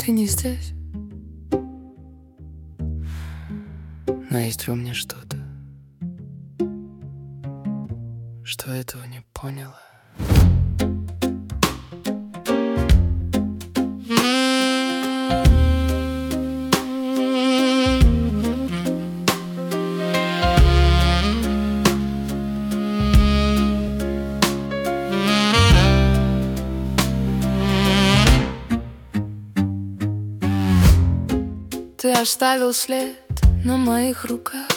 ты не здесь. Но есть во мне что-то, что этого не поняла. Ты оставил след на моих руках,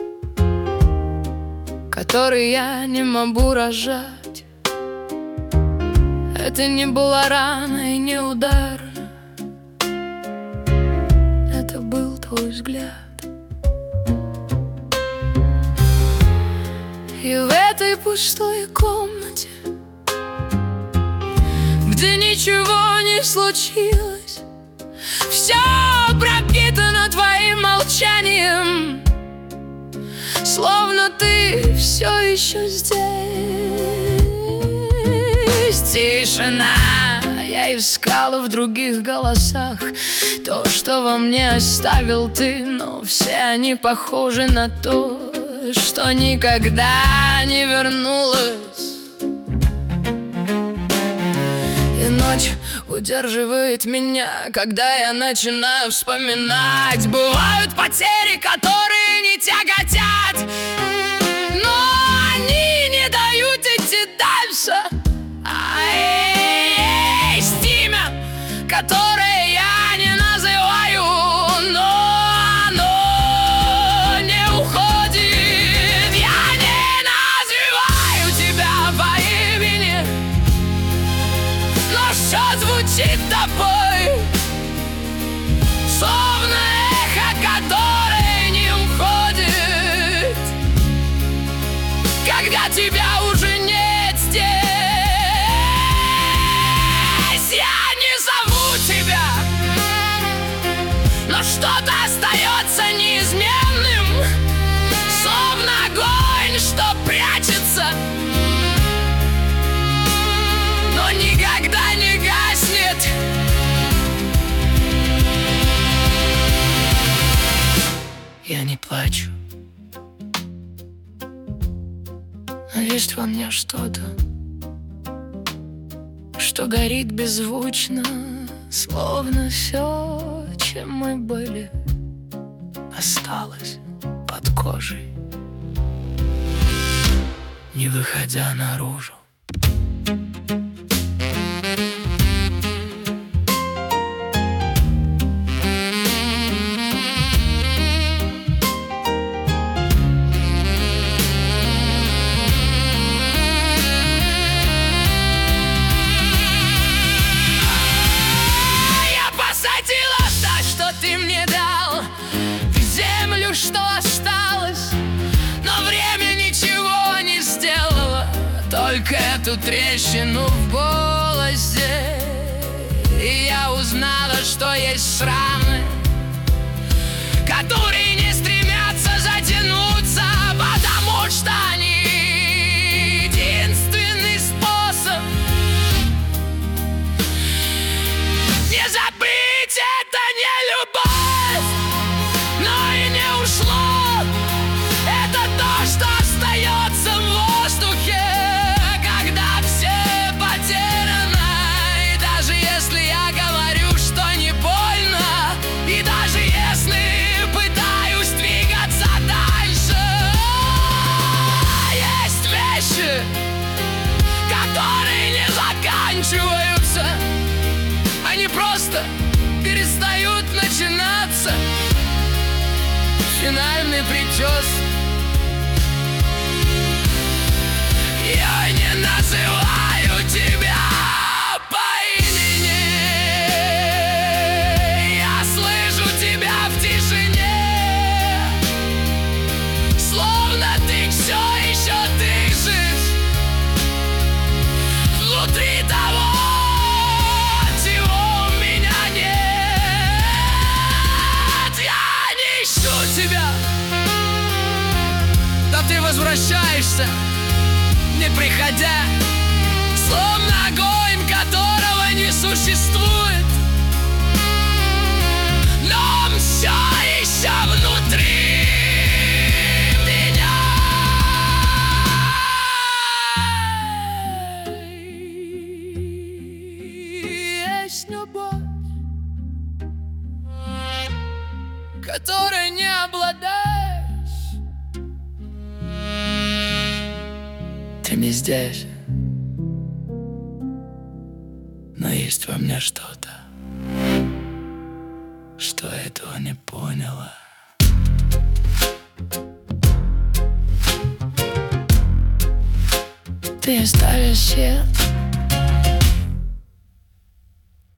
который я не могу разжать. Это не была рана и не удар, это был твой взгляд. И в этой пустой комнате, где ничего не случилось, все пропитано твоим молчанием, словно ты все еще здесь. Тишина, я искала в других голосах то, что во мне оставил ты, но все они похожи на то, что никогда не вернулось. И ночь удерживает меня, когда я начинаю вспоминать. Бывают потери, которые не тяготят, но они не дают идти дальше. А есть имя, которое я не называю, но оно не уходит. Я не называю тебя по имени, но все звучит тобой, словно эхо, которое не уходит, когда тебя уже нет здесь. Я не зову тебя, но что-то остается неизменным, словно огонь, что прячется, но никогда не гаснет. Я не плачу, но есть во мне что-то, что горит беззвучно, словно все, чем мы были, осталось под кожей, не выходя наружу. Ты мне дал землю, что осталось, но время ничего не сделало, только эту трещину в голосе. И я узнала, что есть шрамы, которые не стремятся затянуться, потому что они единственный способ не забыть. Это не любовь, но и не ушло. Это то, что остается в воздухе, когда все потеряно. И даже если я говорю, что не больно, и даже если пытаюсь двигаться дальше, есть вещи, которые не заканчиваются, они просто перестают начинаться. Финальный причес. Я не называю тебя по имени, я слышу тебя в тишине, словно ты все еще дышишь внутри того, тебя. Да ты возвращаешься, не приходя, словно огонь, которого не существует. не здесь, но есть во мне что-то, что этого не поняла. Ты оставишь свет